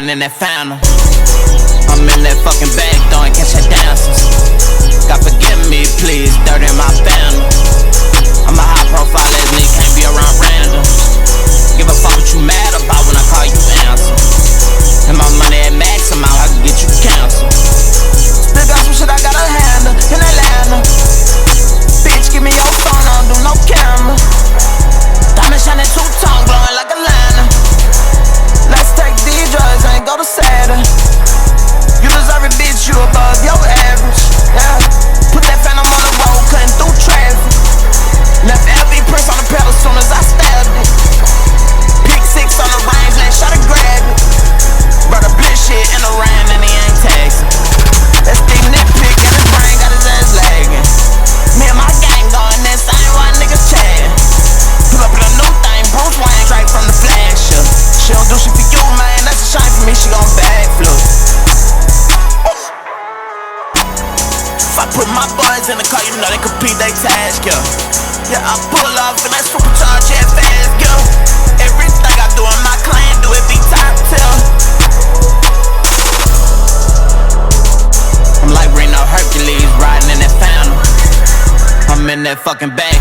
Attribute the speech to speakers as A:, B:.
A: riding in that Phantom. I'm in that fucking bag, throwing cash at dancers. God forgive me, please, dirt in my family. I'm a high profile ass nigga, can't be around random. Give a fuck what you mad about when I call you answer. And my money at max amount, I can get you canceled. Still got some shit I gotta handle in Atlanta. Bitch, give me your phone, I don't do no camera. Diamond shining two-tone, glowing like a lantern. Let's take these drugs and go to Saturn. You deserve it, bitch, you above your average. Yeah, put that Phantom on the road, cutting through traffic. Left LV Prince on the pedal soon as I stabbed it. Pick 6 on the range, let shot and grab it. Brought a blitz shit in the rain and he ain't taxing. That Steve nitpick and his brain got his ass lagging. Me and my gang going insane while niggas chatting. Pull up in a new thing, Bruce Wayne, straight from the flagship. She don't do shit for you, man, that's a shame for me, she gon' backflip. If I put my boys in the car, you know they compete they task, yeah. Yeah, I pull off and that supercharge jet fast, yeah. Everything I do in my clan, do it be top tier. I'm like Reno Hercules, riding in that Phantom. I'm in that fucking bag.